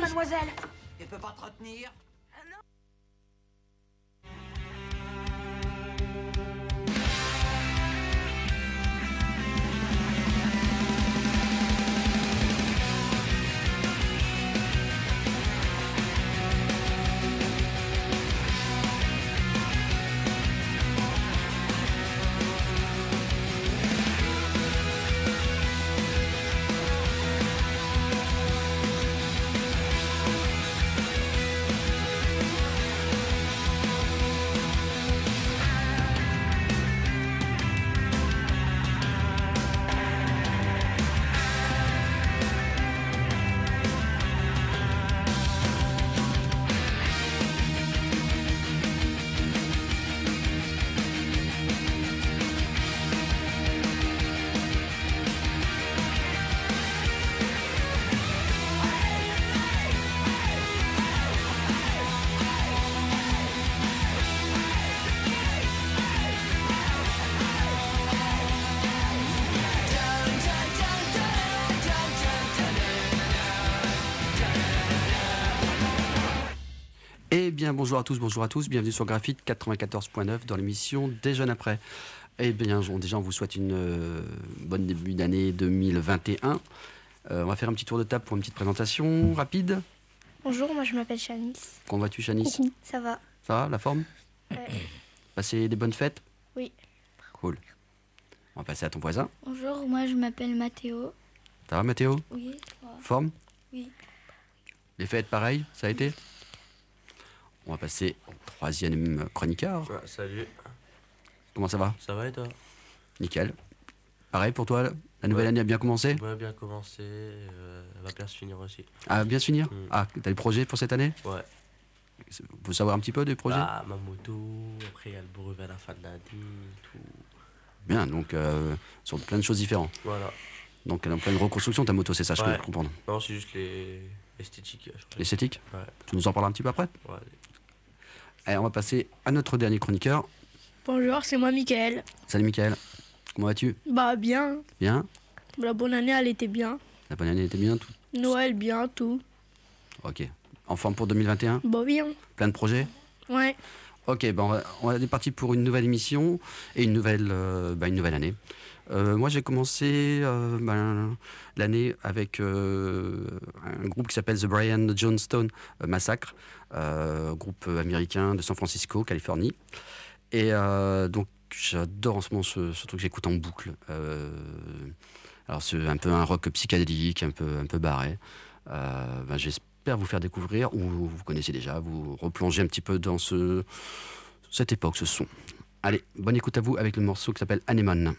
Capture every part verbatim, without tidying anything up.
mademoiselle. Elle peut pas te retenir. Eh bien, bonjour à tous, bonjour à tous, bienvenue sur Graphite quatre-vingt-quatorze point neuf dans l'émission Des Jeunes Après. Eh bien, déjà, on vous souhaite une euh, bonne début d'année deux mille vingt et un. Euh, on va faire un petit tour de table pour une petite présentation rapide. Bonjour, moi je m'appelle Chanice. Comment vas-tu, Chanice? Ça va. Ça va, la forme? Ouais. Passer des bonnes fêtes? Oui. Cool. On va passer à ton voisin. Bonjour, moi je m'appelle Mathéo. Ça va, Mathéo? Oui, ça va. Forme? Oui. Les fêtes, pareil, ça a été? On va passer au troisième chroniqueur. Ouais, salut. Comment ça va? Ça va et toi? Nickel. Pareil pour toi, la nouvelle Ouais. année a bien commencé? Ouais, bien commencé. Euh, elle va bien se finir aussi. Ah, bien se finir? Mm. Ah, t'as le projet pour cette année? Ouais. Vous savoir un petit peu des projets? Ah, ma moto. Après, il y a le brevet à la fin de l'année. Tout. Bien, donc euh, sur plein de choses différentes. Voilà. Donc elle est en pleine reconstruction ta moto, c'est ça, je Ouais. peux comprendre. Non, c'est juste les esthétiques. L'esthétique? Ouais. Tu nous en parles un petit peu après? Ouais. Allez, on va passer à notre dernier chroniqueur. Bonjour, c'est moi Mickaël. Salut Mickaël, comment vas-tu? Bah bien. Bien? La bonne année, elle était bien. La bonne année était bien? Tout... Noël, bien, tout. Ok. En forme pour deux mille vingt et un? Bah bien. Plein de projets? Ouais. Ok, ben on, va, on est parti pour une nouvelle émission et une nouvelle, euh, ben une nouvelle année. Euh, moi, j'ai commencé euh, ben, l'année avec euh, un groupe qui s'appelle The Brian Jonestown Massacre, euh, groupe américain de San Francisco, Californie. Et euh, donc, j'adore en ce moment ce, ce truc que j'écoute en boucle. Euh, alors, c'est un peu un rock psychédélique, un peu, un peu barré. Euh, ben, j'espère vous faire découvrir, ou vous connaissez déjà, vous replonger un petit peu dans ce, cette époque, ce son. Allez, bonne écoute à vous avec le morceau qui s'appelle Anemone.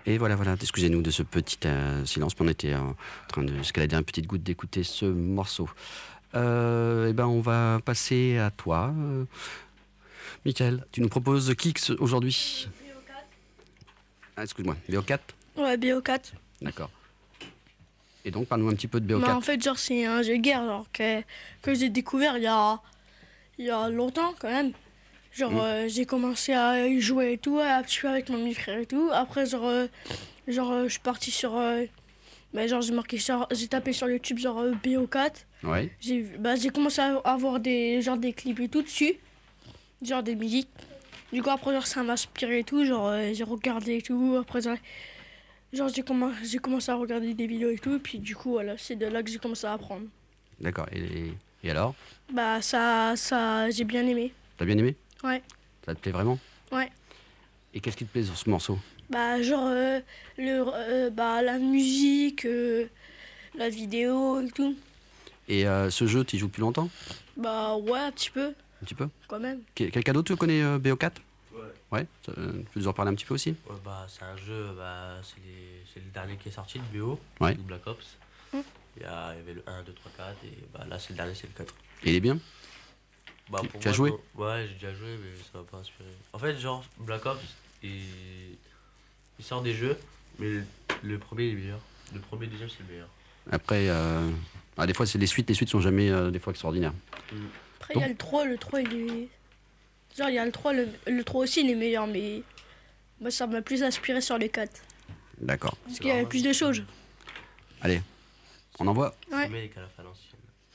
Et voilà, voilà, excusez-nous de ce petit euh, silence, mais on était en train de escalader une petite goutte d'écouter ce morceau. Euh, et ben, on va passer à toi. Euh, Michael, tu nous proposes Kix aujourd'hui. B O quatre. Ah, excuse-moi, B O quatre. Ouais, B O quatre. D'accord. Et donc, parle-nous un petit peu de B O quatre. Bah, en fait, genre, c'est un jeu de guerre genre, que, que j'ai découvert il y a, il y a longtemps quand même. Genre, Mm. euh, j'ai commencé à y jouer et tout, à jouer avec mon demi-frère et tout. Après, genre, euh, genre euh, je suis parti sur. Euh, bah, genre, j'ai marqué sur, j'ai tapé sur YouTube, genre euh, B O quatre. Ouais. J'ai vu- bah, j'ai commencé à avoir des, genre, des clips et tout dessus, genre des musiques. Du coup, après, genre, ça m'a inspiré et tout. Genre, euh, j'ai regardé et tout. Après, genre, genre, j'ai commen- j'ai commencé à regarder des vidéos et tout. Et puis, du coup, voilà, c'est de là que j'ai commencé à apprendre. D'accord. Et, et alors, Bah, ça, ça, j'ai bien aimé. t'as bien aimé? Ouais. Ça te plaît vraiment? Ouais. Et qu'est-ce qui te plaît sur ce morceau? Bah, genre, euh, le, euh, bah, la musique, euh, la vidéo et tout. Et euh, ce jeu, tu y joues depuis longtemps? Bah, ouais, un petit peu, Un petit peu? quand même. Quel- Quelqu'un d'autre connaît euh, B O quatre? Ouais. Ouais, ça, euh, tu peux nous en parler un petit peu aussi? Ouais, bah, c'est un jeu, bah, c'est, les- c'est le dernier qui est sorti, le B O, Ouais. le Black Ops. Mm. Il y, a, il y avait le un, deux, trois, quatre, et bah, là, c'est le dernier, c'est le quatre. Et il est bien? Bah, Tu- pour tu as moi, joué? non. Ouais, j'ai déjà joué, mais ça m'a pas inspiré. En fait, genre, Black Ops, il, il sort des jeux, mais le, le premier, il est meilleur. Le premier, le deuxième, c'est le meilleur. Après, euh, ah, des fois, c'est les suites. Les suites sont jamais euh, des fois extraordinaires. Après, il y a le trois. Le trois, il est. Genre, il y a le trois. Le, le trois aussi, il est meilleur, mais. Moi, ça m'a plus inspiré sur les quatre. D'accord. Parce qu'il y avait plus de choses. Allez, on envoie. Ouais. Le mec à la fin l'ancienne.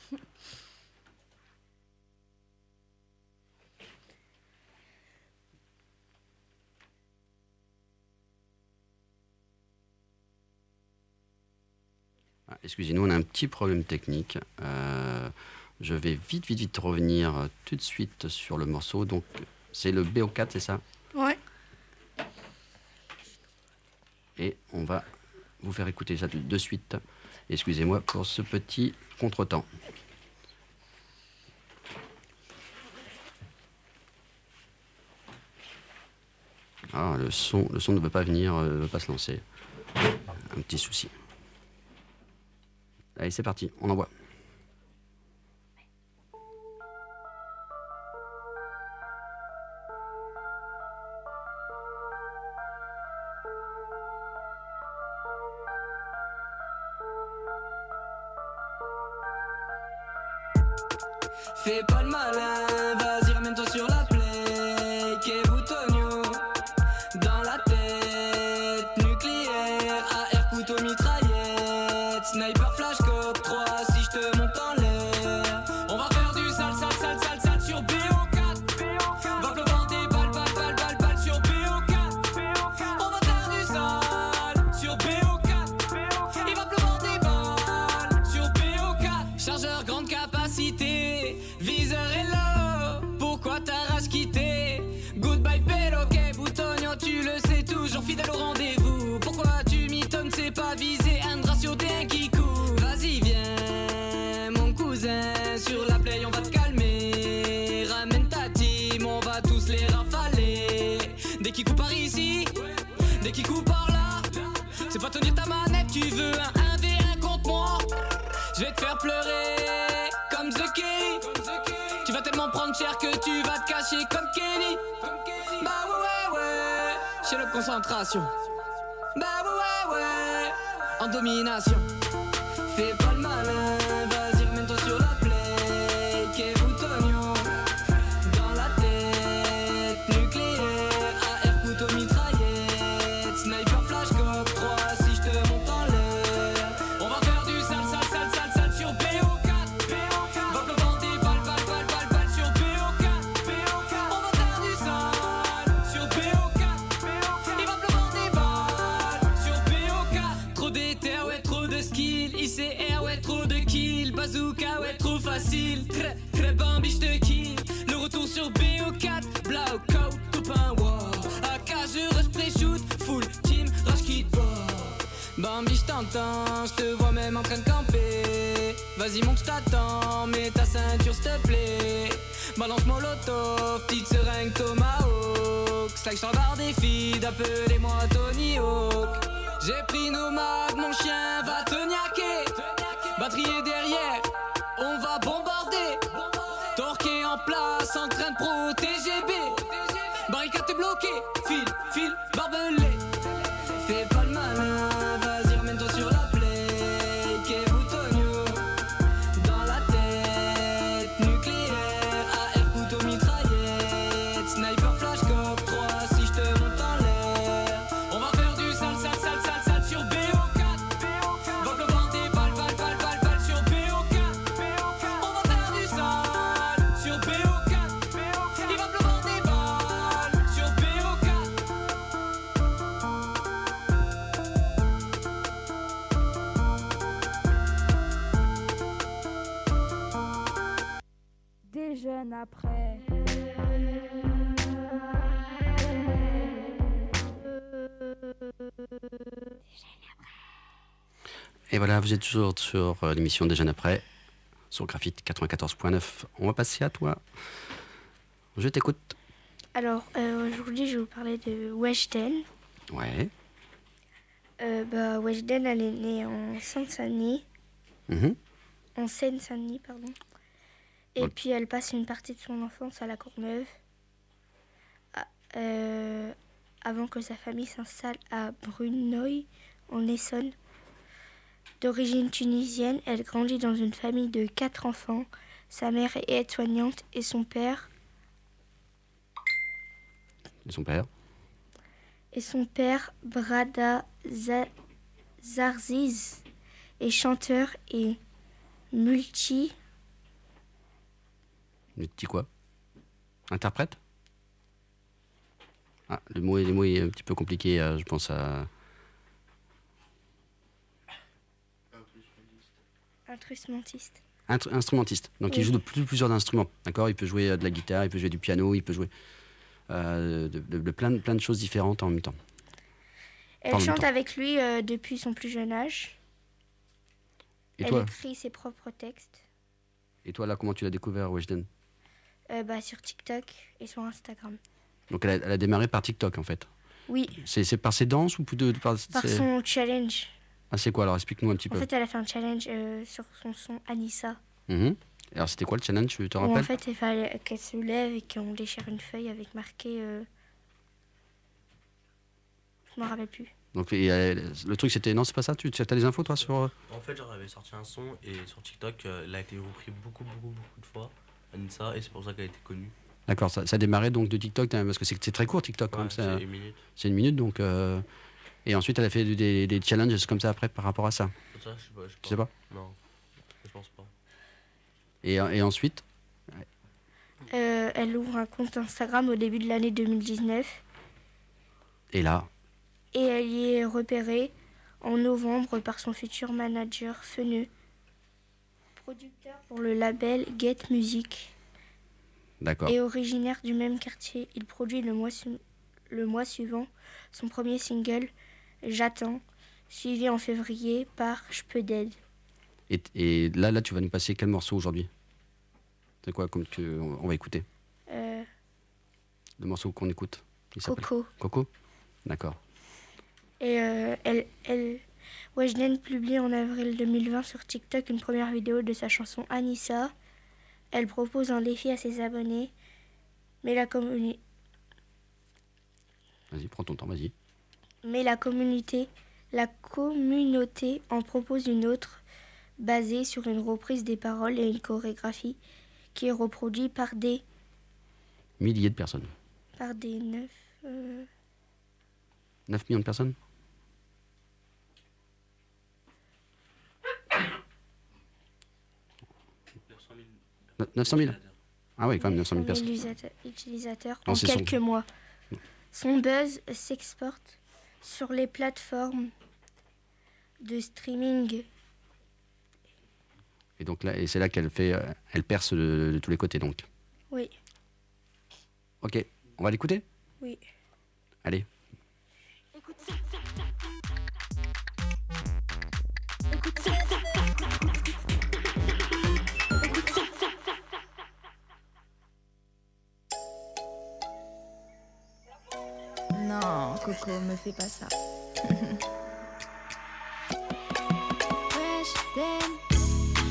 Ah, excusez-nous, on a un petit problème technique. Euh, je vais vite, vite, vite revenir euh, tout de suite sur le morceau. Donc, c'est le B O quatre, c'est ça? Ouais. Et on va vous faire écouter ça de, de suite. Excusez-moi pour ce petit contretemps. Ah, le son, le son ne veut pas venir, euh, ne veut pas se lancer. Un petit souci. Allez, c'est parti, on envoie. Fais pas le malin, vas-y remets-toi sur la play. Qu'est boutonio dans la tête. Nucléaire, A R, couteau, mitraillette. Sniper, flash, code trois, si je te monte en l'air. On va faire du sale, sale, sale, sale, sale sur B O quatre. Va pleuvoir des balles, balles, balles, balles, balles sur B O quatre. On va faire du sale sur B O quatre. Il va pleuvoir des balles sur B O quatre. Chargeur grande capacité, viseur hello. Pourquoi ta race quitté? Goodbye Péloquet, Boutonio, tu le sais toujours fidèle au rendez-vous. Pourquoi tu m'étonnes, c'est pas visé, un ratio t'es un kikou. Vas-y viens mon cousin, sur la play on va te calmer. Ramène ta team, on va tous les rafaler. Dès qu'il coupe par ici, dès qu'il coupe par là, c'est pas tenir ta manette, tu veux un un v un contre moi. Je vais te faire pleurer comme The Kelly. Tu vas tellement prendre cher que tu vas te cacher comme Kenny. Bah ouais ouais ouais, chez le concentration. Bah ouais ouais ouais, en domination. Fais pas le malin, vas-y remets-toi sur la play. Qu'est boutonio dans la tête. Nucléaire, A R, couteau, mitraillette. Sniper, flash, cop trois, si je te monte en l'air. On va faire du sale, sale, sale, sale, sale sur B O quatre. Va pleuvoir des balles, balles, balles, balles, balles sur B O quatre. On va faire du sale sur B O quatre. Il va pleuvoir des balles sur B O quatre. Trop d'éther, ouais, trop de skill. I C R, ouais, trop de kills. Bazooka, ouais, trop facile. Très, très bambi, j'te kill. Le retour sur B O quatre. Blackout, copain, wow. A K, je rush, pré-shoot. Full team, rush, kit, wow. Bambi, j't'entends, j'te vois même en train de camper. Vas-y, monte, j't'attends, mets ta ceinture, s'te plaît. Balance molotov, petite seringue, tomahawk. Slack sur la barre des feeds, appelez-moi Tony Hawk. J'ai pris nomade, mon chien va te niaquer. Batterie derrière, on va bombarder. Torqué en place, en train de protéger B. Barricade t'es bloqué, fil, fil, barbelé. Fais pas le malin, vas-y remène-toi sur la plaie. Qu'est boutonio dans la tête. Nucléaire, A R, couteau, mitraillette. Sniper, flash, coq, trois, si je te monte en l'air. On va faire du sale, sale, sale, sale, sale sur B O quatre. Va pleuvoir des balles, balles, balles, balles, balles sur B O quatre. On va faire du sale sur B O quatre. Il va pleuvoir des balles sur B O quatre. Des jeunes après. Et voilà, vous êtes toujours sur euh, l'émission Des Jeunes Après, sur Graphite quatre-vingt-quatorze point neuf. On va passer à toi. Je t'écoute. Alors, euh, aujourd'hui, je vais vous parler de Weshden. Ouais. Euh, bah, Weshden, elle est née en Seine-Saint-Denis. Mhm. En Seine-Saint-Denis, pardon. Et Ouais. puis, elle passe une partie de son enfance à La Courneuve. Ah, euh, avant que sa famille s'installe à Bruneuil, en Essonne. D'origine tunisienne, elle grandit dans une famille de quatre enfants. Sa mère est aide-soignante et son père Et son père. et son père Brada Za- Zarziz est chanteur et multi Le petit quoi? Interprète? Ah, le mot, est- le mot est un petit peu compliqué, euh, je pense à... instrumentiste. Intr- instrumentiste. Donc il Oui. joue de plus, plusieurs instruments. D'accord. Il peut jouer euh, de la guitare, il peut jouer du piano, il peut jouer euh, de, de- de plein, de- plein de choses différentes en même temps. Elle En même chante temps. avec lui euh, depuis son plus jeune âge. Et Elle toi, écrit ses propres textes et toi là, comment tu l'as découvert, Weshden? euh, bah, sur TikTok et sur Instagram. Donc elle a, elle a démarré par TikTok en fait. Oui, C'est c'est par ses danses ou plutôt par... par c'est- son challenge. Ah, c'est quoi alors? Explique-nous un petit En peu. fait, elle a fait un challenge euh, sur son son Anissa. Mhm. Alors c'était quoi le challenge, tu te Où en rappelles? fait, il fallait qu'elle se lève et qu'on déchire une feuille avec marqué. Euh... Je m'en rappelle plus. Donc et, euh, le truc c'était... Non, c'est pas ça? Tu as les infos toi sur... euh, En fait, genre, elle avait sorti un son et sur TikTok, euh, elle a été repris beaucoup, beaucoup, beaucoup de fois, Anissa, et c'est pour ça qu'elle a été connue. D'accord, ça, ça a démarré donc de TikTok, hein, parce que c'est c'est très court TikTok quand Ouais, même. ça- c'est une minute. C'est une minute donc... euh, Et ensuite elle a fait des, des challenges comme ça après par rapport à ça. Pour ça, je sais pas. Je Je sais pas. Non, je pense pas. Et, et ensuite... Euh, elle ouvre un compte Instagram au début de l'année deux mille dix-neuf Et là... et elle y est repérée en novembre par son futur manager Feneux, producteur pour le label Get Music D'accord. et originaire du même quartier. Il produit le mois, su- le mois suivant son premier single J'attends, suivi en février par J'peux-d'aide. Et, et là, là, tu vas nous passer quel morceau aujourd'hui? C'est quoi comme que on va écouter? Euh, Le morceau qu'on écoute? Il s'appelle Coco. Coco. D'accord. Et euh, elle, elle, Weshden publie en avril deux mille vingt sur TikTok une première vidéo de sa chanson Anissa. Elle propose un défi à ses abonnés, mais la, communi- Vas-y, prends ton temps, vas-y. mais la communauté, la communauté en propose une autre, basée sur une reprise des paroles et une chorégraphie qui est reproduite par des, Milliers de personnes. par des neuf. euh, neuf millions de personnes? neuf cent mille? Ah oui, quand même, neuf cent mille personnes. utilisateurs, utilisateurs Non, en c'est son- quelques mois. Son buzz s'exporte sur les plateformes de streaming. Et donc là, et c'est là qu'elle fait, euh, elle perce de, de tous les côtés, donc. Oui, Ok, on va l'écouter? oui. Allez. Écoute ça. Écoute ça. Écoute ça. Non, Coco, me fais pas ça.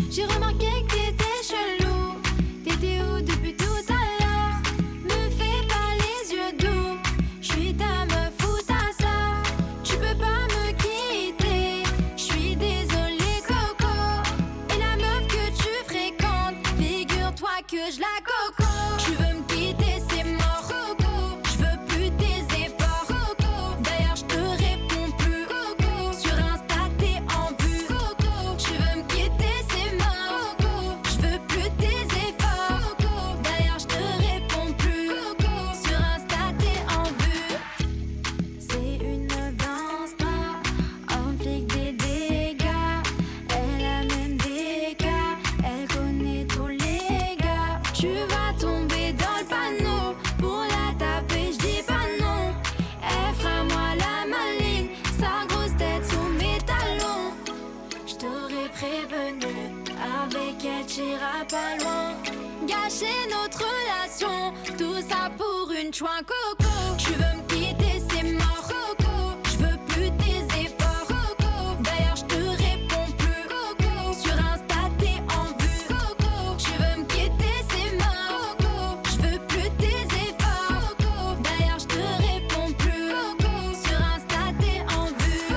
J'ai remarqué que t'étais chelou. T'étais où depuis tout à l'heure? Me fais pas les yeux doux. J'suis ta meuf ou ta sœur. Tu peux pas me quitter. J'suis désolée Coco. Et la meuf que tu fréquentes, figure-toi que je la coco. Tu veux me quitter, c'est mort Coco. J'veux plus tes efforts Coco. D'ailleurs j'te réponds plus Coco. Sur Insta t'es en vue Coco. Tu veux me quitter, c'est mort Coco. J'veux plus tes efforts Coco. D'ailleurs j'te réponds plus Coco. Sur Insta t'es en vue. C'est une meuf d'Insta, en flic des dégâts. Elle a même des cas, elle connaît tous les gars. Tu vas tomber dans le panneau, pour la taper j'dis pas non. Elle fera moi la maline, sa grosse tête sous mes talons. J't'aurais prévenu, avec elle t'iras pas loin. Gâcher notre relation, tout ça pour une chouin Coco. Tu veux me quitter, c'est mort Coco. J'veux plus tes efforts Coco. D'ailleurs j'te réponds plus Coco. Sur Insta t'es en vue Coco. Tu veux me quitter, c'est mort Coco. J'veux plus tes efforts Coco. D'ailleurs j'te réponds plus Coco. Sur Insta t'es en vue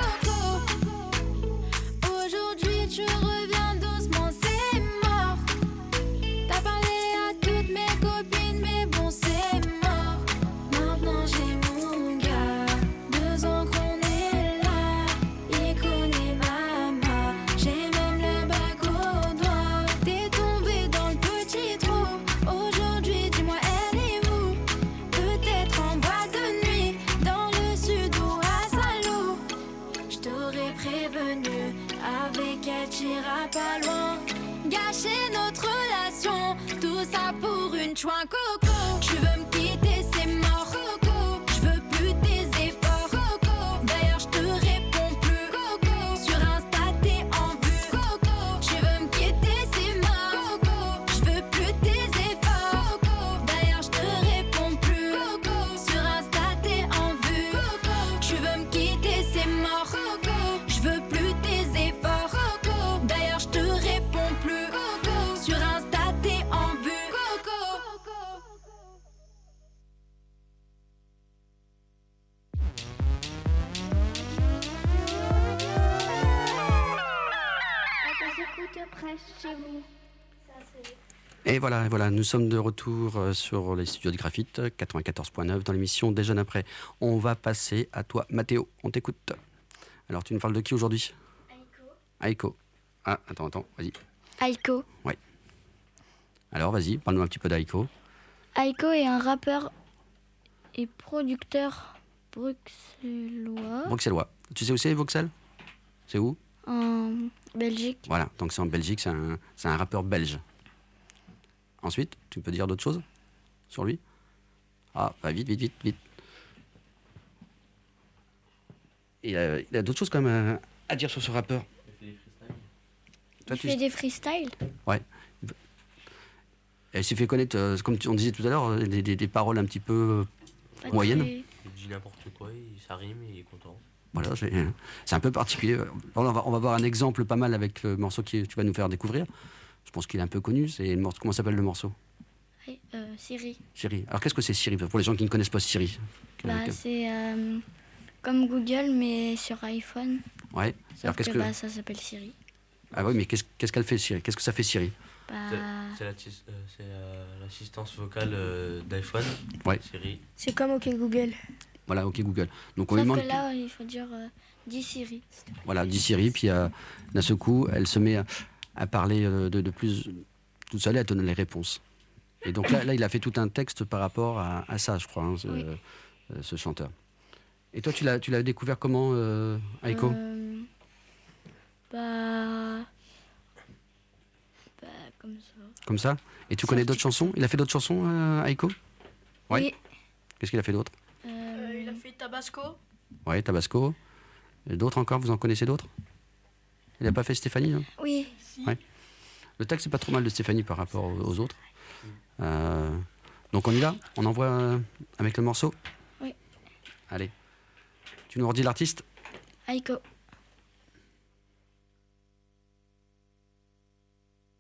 Coco. Aujourd'hui tu reviens doucement, c'est mort. T'as parlé à toutes mes copines, mais bon c'est mort. Maintenant j'ai mon gars, deux ans qu'on est là. Il connaît maman, j'ai même le bac au doigt. T'es tombé dans le petit trou. Aujourd'hui dis-moi elle est où? Peut-être en boîte de nuit, dans le sud ou à Salou. J't'aurais prévenu, avec elle t'iras pas loin. Gâcher notre relation, tout ça pour une chouin Coco. Tu veux me quitter, c'est mort Coco. J'veux plus tes efforts Coco. D'ailleurs j'te réponds plus Coco. Sur Insta t'es en vue Coco. Tu veux me quitter, c'est mort Coco. J'veux plus tes efforts Coco. D'ailleurs j'te réponds plus Coco. Sur Insta t'es en vue Coco. Tu veux me quitter, c'est mort Coco. J'veux plus tes efforts Coco. D'ailleurs j'te réponds plus Coco. Sur Insta t'es en vue Coco. Et voilà, et voilà, nous sommes de retour euh, sur les studios de Graphite, quatre-vingt-quatorze point neuf, dans l'émission Déjeune après. On va passer à toi, Mathéo, on t'écoute. Alors, tu nous parles de qui aujourd'hui? Aiko. Aiko. Ah, attends, attends, vas-y. Aiko. Alors, vas-y, parle-nous un petit peu d'Aiko. Aiko est un rappeur et producteur bruxellois Bruxellois. Tu sais où c'est, Bruxelles? C'est où? en Belgique. Voilà, donc c'est en Belgique, c'est un, c'est un rappeur belge. Ensuite, tu peux dire d'autres choses sur lui? Ah, bah vite, vite, vite, vite. Il a, il a d'autres choses quand même à, à dire sur ce rappeur. Toi, Il tu- fait des freestyles. Elle s'est fait connaître, euh, comme tu- on disait tout à l'heure, euh, des, des- des paroles un petit peu Pas moyennes. très- Il dit n'importe quoi, il- ça rime et il est content. Voilà, c'est, c'est un peu particulier. On va, on va voir un exemple pas mal avec le morceau que tu vas nous faire découvrir. Je pense qu'il est un peu connu. C'est le morceau, comment s'appelle le morceau? Ouais, euh, Siri. Siri. Alors qu'est-ce que c'est Siri? Pour les gens qui ne connaissent pas Siri. Bah, c'est euh, comme Google, mais sur iPhone. Ouais. Sauf Alors qu'est-ce que, que... bah, ça s'appelle Siri. Ah oui, mais qu'est-ce, qu'est-ce qu'elle fait Siri? Qu'est-ce que ça fait Siri? Bah, C'est- C'est l'assis- euh, c'est, euh, l'assistance vocale euh, d'iPhone. Ouais. Siri. C'est comme OK Google. Voilà, ok Google. Donc on lui sauf demande, que là, il faut dire euh, dis Siri. voilà, dit Siri, puis euh, d'un seul coup, elle se met à, à parler euh, de, de plus toute seule et à donner les réponses. Et donc là, là, il a fait tout un texte par rapport à, à ça, je crois, hein, ce, Oui. euh, ce chanteur. Et toi, tu l'as, tu l'as découvert comment, euh, Aiko? Euh, bah, bah, comme ça. Comme ça? Et tu ça, connais je d'autres dis- chansons? Il a fait d'autres chansons, euh, Aiko? Ouais. Oui. Qu'est-ce qu'il a fait d'autre? Euh, il a fait Tabasco. Ouais, Tabasco. Et d'autres encore? Vous en connaissez d'autres? Il n'a pas fait Stéphanie, hein? oui. Le texte, c'est pas trop mal de Stéphanie par rapport aux, aux autres. Euh, donc on y va? On envoie euh, avec le morceau? Oui. Allez. Tu nous redis l'artiste? Aiko.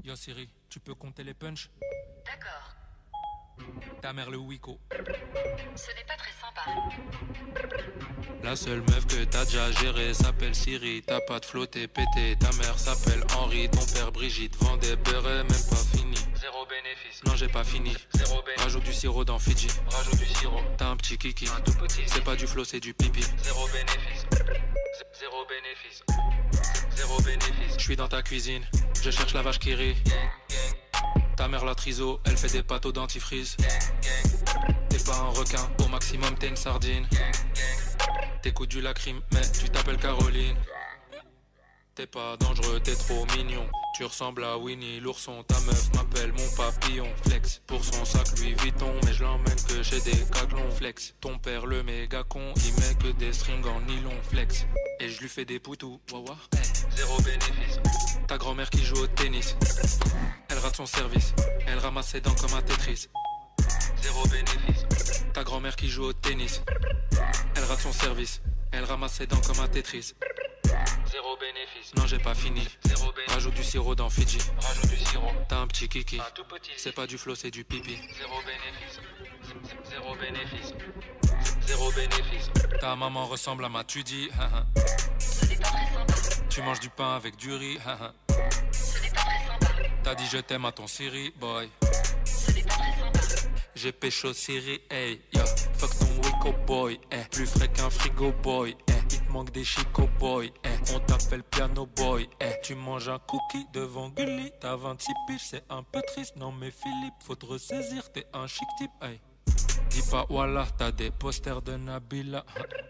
Yo Siri, tu peux compter les punchs? D'accord. Ta mère le Wiko. Ce n'est pas très sympa. La seule meuf que t'as déjà gérée s'appelle Siri. T'as pas de flot, t'es pété. Ta mère s'appelle Henri. Ton père Brigitte vend des bérets, même pas fini. Zéro bénéfice. Non, j'ai pas fini. Zéro bénéfice. Rajoute du sirop dans Fidji. Rajoute du sirop. T'as un petit kiki. Un tout petit. C'est pas du flot, c'est du pipi. Zéro bénéfice. Zéro bénéfice. Zéro bénéfice. Je suis dans ta cuisine. Je cherche la vache qui rit. Gang, gang. Ta mère la triso, elle fait des pâtes au dentifrice. Gang, gang. T'es pas un requin, au maximum t'es une sardine. Gang, gang. T'écoutes du lacryme, mais tu t'appelles Caroline. T'es pas dangereux, t'es trop mignon. Tu ressembles à Winnie l'ourson. Ta meuf m'appelle mon papillon. Flex, pour son sac Louis Vuitton. Mais je l'emmène que chez des caclons. Flex, ton père le méga con. Il met que des strings en nylon. Flex, et je lui fais des poutous. Wawa, hey. Zéro bénéfice. Ta grand-mère qui joue au tennis. Elle rate son service. Elle ramasse ses dents comme un Tetris. Zéro bénéfice. Ta grand-mère qui joue au tennis. Elle rate son service. Elle ramasse ses dents comme un Tetris. Zéro bénéfice. Non, j'ai pas fini. Zéro bénéfice. Rajoute du sirop dans Fidji. Rajoute du sirop. T'as un petit kiki. Un tout petit. C'est pas du flot, c'est du pipi. Zéro bénéfice. Zéro bénéfice. Zéro bénéfice. Ta maman ressemble à ma Tudi. Ce n'est pas très sympa. Tu manges du pain avec du riz. Ce n'est pas très sympa. T'as dit je t'aime à ton Siri, boy. Ce n'est pas très sympa. J'ai pécho Siri, hey, yo. Fuck ton Wiko boy, eh. Plus frais qu'un frigo boy, eh. Il te manque des chico boy, eh. On t'appelle piano boy, eh. Tu manges un cookie devant Gulli. T'as vingt-six piges, c'est un peu triste. Non mais Philippe, faut te ressaisir, t'es un chic type, hey. Dis pas voilà, t'as des posters de Nabila.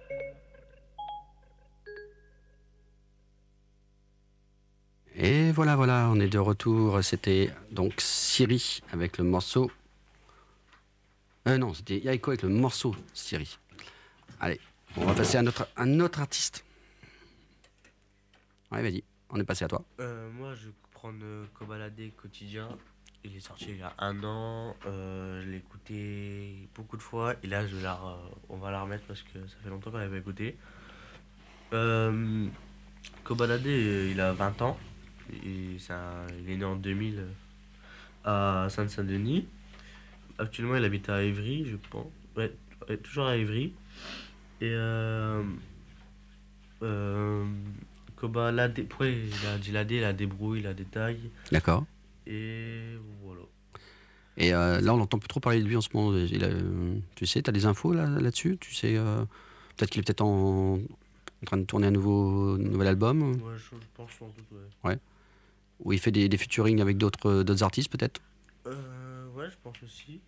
Et voilà, voilà, on est de retour. C'était donc Siri avec le morceau. Euh, non, c'était Yaiko avec le morceau Siri. Allez, on va passer à notre, un autre artiste. Ouais, vas-y, on est passé à toi. Euh, moi, je vais prendre euh, Kobalade Quotidien. Il est sorti il y a un an. Euh, je l'ai écouté beaucoup de fois. Et là, je la, re- on va la remettre parce que ça fait longtemps qu'on l'avait écouté. Euh, Kobalade, euh, il a vingt ans. Et c'est un- il est né en deux mille euh, à Saint-Saint-Denis. Actuellement, il habite à Évry, je pense. Ouais, ouais, toujours à Évry. Et euh, euh, Koba, la dé- pourquoi il a dit la dé, la débrouille, la détail. D'accord. Et voilà. Et euh, là, on n'entend plus trop parler de lui en ce moment. Il a, euh, tu sais, tu as des infos là, là-dessus? Tu sais, euh, peut-être qu'il est peut-être en, en train de tourner un nouveau, nouvel album? Ouais, je, je pense sans doute, ouais. Ouais. Ou il fait des, des featuring avec d'autres, d'autres artistes, peut-être? Euh, ouais, je pense aussi.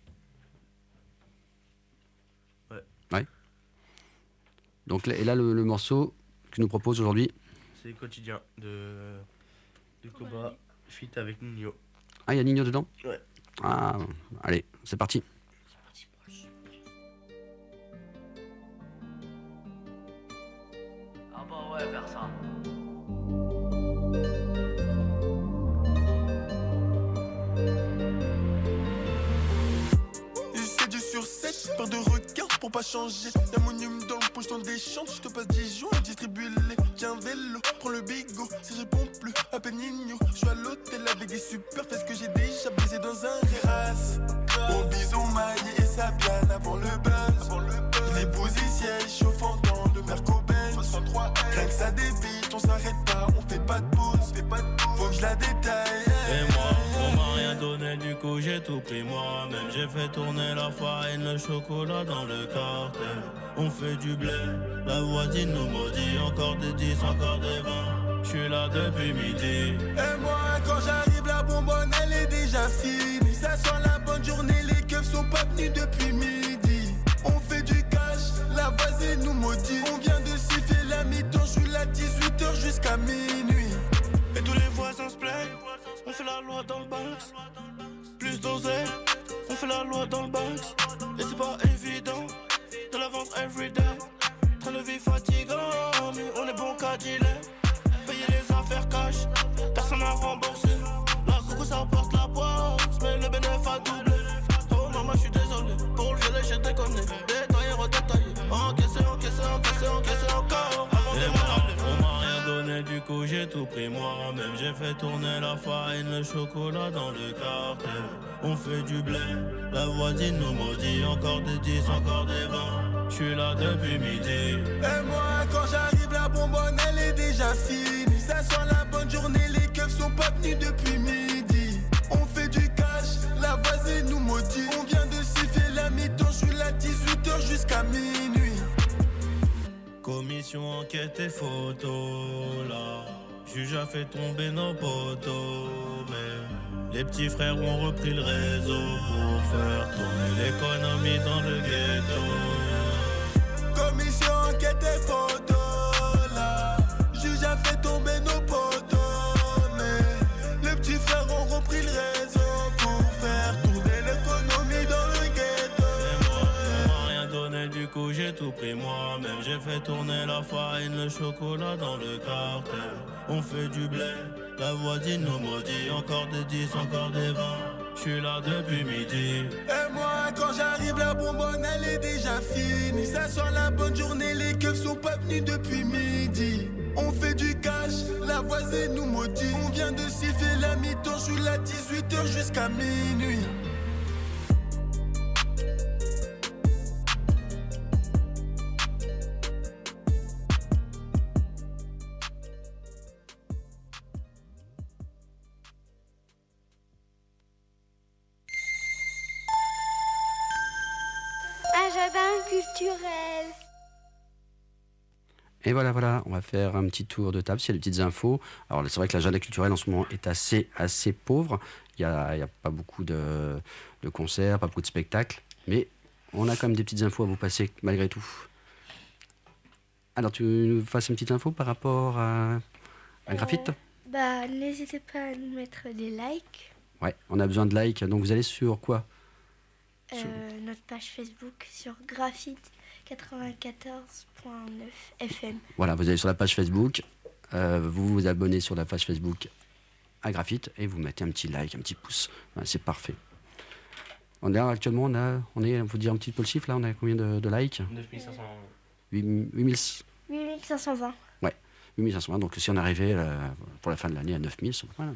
Donc là, et là, le, le morceau que nous propose aujourd'hui. C'est Quotidien de, de Koba, feat avec Nino. Ah, il y a Nino dedans? Ouais. Ah, allez, c'est parti. Ah bah ouais, personne. C'est du sur sept, peur de regard pour pas changer. Y'a mon hume dans le pocheton des chantes, je te passe dix jours, distribue-les. Tiens un vélo, prends le bigot, si je réponds plus, appelle Nino. Je suis à l'hôtel avec des super fesses que j'ai déjà brisé dans un terrasse. Au bison maillé et sa bien avant le buzz. Les bousy sièges chauffant dans le Merco-Benz. Rien que ça débite, on s'arrête pas, on fait pas de pause. Faut que je la détaille. Et moi, on m'a rien donné, du coup j'ai tout pris moi-même. J'ai fait tourner la farine, le chocolat dans le cartel. On fait du blé, la voisine nous maudit. Encore des dix, encore des vingt. J'suis là depuis midi. Et moi, quand j'arrive, la bonbonne elle est déjà finie. Ça sent la bonne journée, les keufs sont pas venus depuis midi. On fait du cash, la voisine nous maudit. On vient de siffler la mi-temps, je suis là dix-huit heures jusqu'à minuit. Et tous les voisins se plaignent. On fait la loi dans le box. Plus d'oseille, on fait la loi dans le box. Et c'est pas évident de la vente everyday. Train de vie fatigant, mais on est bon qu'à dealer. Payer les affaires cash, personne n'a remboursé. La coucou ça porte la poisse, mais le bénéfice a doublé. Oh maman, je suis désolé, pour le violet j'ai déconné. Détaillé, redétaillé, encaissé, encaissé, encaissé, encaissé encore. Avant de m'en aller, on m'a rien donné, du coup j'ai tout pris moi-même. J'ai fait tourner la farine, le chocolat dans le cartel. On fait du blé, la voisine nous maudit. Encore des dix, encore des vingt. J'suis là depuis midi. Et moi quand j'arrive la bonbonne elle est déjà finie. Ça sent la bonne journée, les keufs sont pas venus depuis midi. On fait du cash, la voisine nous maudit. On vient de siffler la mi-temps, j'suis là dix-huit heures jusqu'à minuit. Commission enquête et photo là. Juge a fait tomber nos poteaux. Mais les petits frères ont repris le réseau pour faire tourner l'économie dans le ghetto. Commission enquête et photo là. Juge a fait tomber nos poteaux. Mais les petits frères ont repris le réseau pour faire tourner l'économie dans le ghetto. Et moi, on m'a rien donné, du coup j'ai tout pris moi-même. J'ai fait tourner la farine, le chocolat dans le cartel. On fait du blé, la voisine nous maudit. Encore des dix, encore des vingt. J'suis là depuis midi. Et moi quand j'arrive la bonbonne elle est déjà finie. Ça sent la bonne journée, les keufs sont pas venus depuis midi. On fait du cash, la voisine nous maudit. On vient de siffler la mi-temps, j'suis là dix-huit heures jusqu'à minuit. Culturel. Et voilà, voilà, on va faire un petit tour de table, s'il y a des petites infos. Alors c'est vrai que l'agenda culturel en ce moment est assez, assez pauvre. Il n'y a, il y a pas beaucoup de, de concerts, pas beaucoup de spectacles. Mais on a quand même des petites infos à vous passer malgré tout. Alors tu nous fasses une petite info par rapport à, à Graphite ? euh, Bah n'hésitez pas à nous mettre des likes. Ouais, on a besoin de likes. Donc vous allez sur quoi ? Euh, notre page Facebook sur Graphite quatre-vingt-quatorze neuf F M. Voilà, vous allez sur la page Facebook, euh, vous vous abonnez sur la page Facebook à Graphite et vous mettez un petit like, un petit pouce. Ouais, c'est parfait. On est actuellement, on a, on est, faut dire un petit peu le chiffre là, on a combien de, de likes ? neuf mille cinq cents. huit mille cinq cent vingt. Ouais, huit mille cinq cent vingt. Donc si on arrivait euh, pour la fin de l'année à neuf mille, c'est voilà.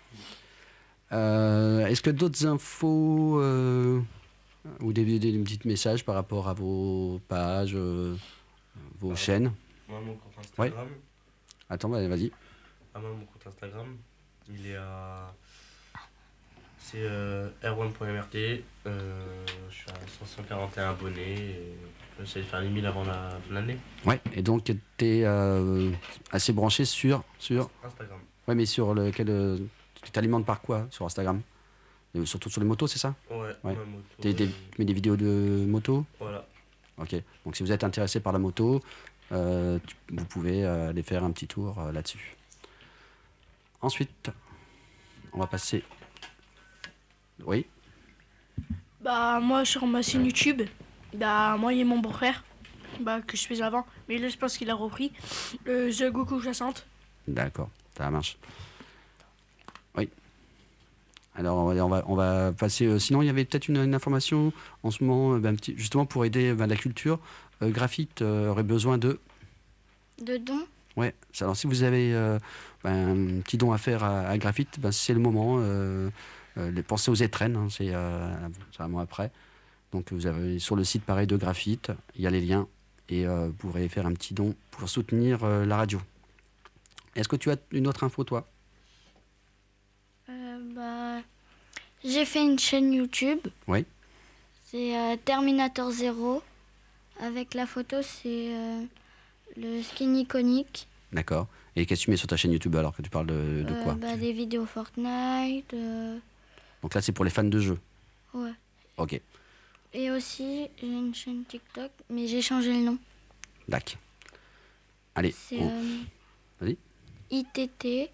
Euh, est-ce que d'autres infos euh, ou des, des, des petits messages par rapport à vos pages, euh, vos ah, chaînes ? Moi, mon compte Instagram. Ouais. Attends, vas-y. Ah, moi, mon compte Instagram, il est à. C'est euh, r un point m r t. Euh, je suis à cinq cent quarante et un abonnés. Et j'essaie de faire les mille avant la fin de l'année. Ouais, et donc tu es euh, assez branché sur, sur. Instagram. Ouais, mais sur lequel. Euh, tu t'alimentes par quoi sur Instagram ? Et surtout sur les motos, c'est ça ? Ouais, ouais. ma moto. Des, des, mais des vidéos de moto ? Voilà. Ok, donc si vous êtes intéressé par la moto, euh, tu, vous pouvez euh, aller faire un petit tour euh, là-dessus. Ensuite, on va passer. Oui. Bah moi sur ma chaîne YouTube, bah moi et mon beau-frère, bah que je faisais avant, mais là je pense qu'il a repris le jeu Goku soixante. D'accord, ça marche. Oui. Alors on va, on va, on va passer. Euh, sinon il y avait peut-être une, une information en ce moment, euh, ben, petit, justement pour aider ben, la culture. Euh, Graphite euh, aurait besoin de. De dons. Ouais. Alors si vous avez euh, ben, un petit don à faire à, à Graphite, ben, c'est le moment. Euh, euh, pensez aux étrennes, hein, c'est euh, vraiment après. Donc vous avez sur le site pareil de Graphite, il y a les liens et euh, vous pourrez faire un petit don pour soutenir euh, la radio. Est-ce que tu as une autre info toi ? euh, bah, J'ai fait une chaîne YouTube. Oui. C'est euh, Terminator Zero. Avec la photo, c'est euh, le skin iconique. D'accord. Et qu'est-ce que tu mets sur ta chaîne YouTube alors que tu parles de, de quoi ? euh, bah, Des vidéos Fortnite. Euh... Donc là, c'est pour les fans de jeux. Ouais. Ok. Et aussi, j'ai une chaîne TikTok, mais j'ai changé le nom. D'accord. Allez. C'est on... euh, Vas-y. I T T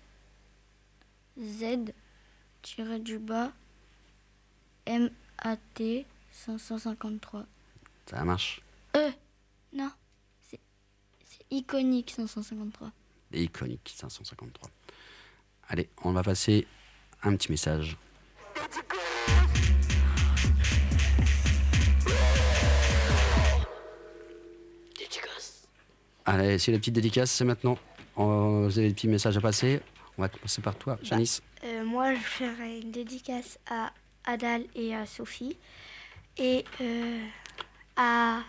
Z tiré du bas M A T cinq cent cinquante-trois. Ça marche. Euh, non, c'est, c'est iconique cinq cent cinquante-trois. Et iconique cinq cent cinquante-trois. Allez, on va passer un petit message. Allez, c'est la petite dédicace, c'est maintenant. euh, vous avez des petits messages à passer. On va commencer par toi, Janice. Bah, euh, moi, je ferai une dédicace à Adal et à Sophie. Et euh, à...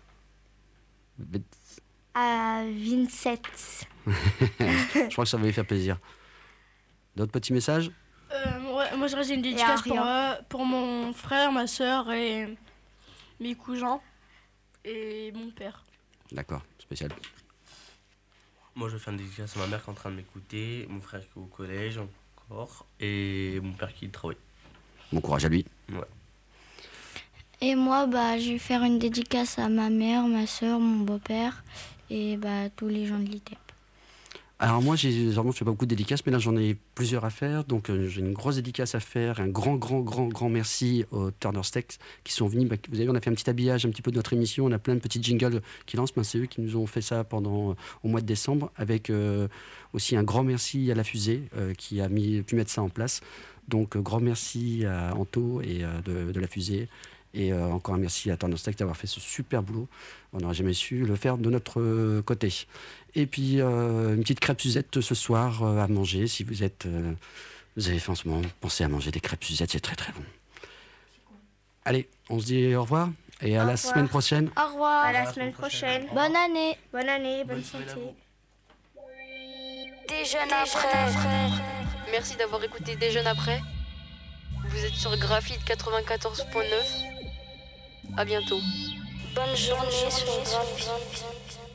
à Vincent. Je crois que ça va lui faire plaisir. D'autres petits messages? Euh, ouais, moi, j'aurais une dédicace pour, euh, pour mon frère, ma soeur et mes cousins et mon père. D'accord, spécial. Moi, je fais une dédicace à ma mère qui est en train de m'écouter, mon frère qui est au collège encore, et mon père qui travaille. Bon courage à lui. Ouais. Et moi, bah, je vais faire une dédicace à ma mère, ma soeur, mon beau-père et bah, tous les gens de l'I T E P. Alors moi, j'ai, généralement, je fais pas beaucoup de dédicaces, mais là, j'en ai plusieurs à faire. Donc, euh, j'ai une grosse dédicace à faire. Un grand, grand, grand, grand merci aux Turner Steaks qui sont venus. Bah, vous avez vu, on a fait un petit habillage un petit peu de notre émission. On a plein de petits jingles qui lancent. Ben, c'est eux qui nous ont fait ça pendant euh, au mois de décembre. Avec euh, aussi un grand merci à La Fusée euh, qui a mis, pu mettre ça en place. Donc, euh, grand merci à Anto et euh, de, de La Fusée. Et euh, encore un merci à Turner Steaks d'avoir fait ce super boulot. On n'aurait jamais su le faire de notre euh, côté. Et puis, euh, une petite crêpe Suzette ce soir euh, à manger. Si vous êtes, euh, vous avez faim en ce moment, pensez à manger des crêpes Suzette, c'est très très bon. Allez, on se dit au revoir et à Au la revoir. semaine prochaine. Au revoir. À la semaine prochaine. Bonne année. Bonne année, bonne, bonne santé. Déjeune après. Merci d'avoir écouté Déjeune après. Vous êtes sur Graphite quatre-vingt-quatorze point neuf. À bientôt. Bonne journée sur Graphite.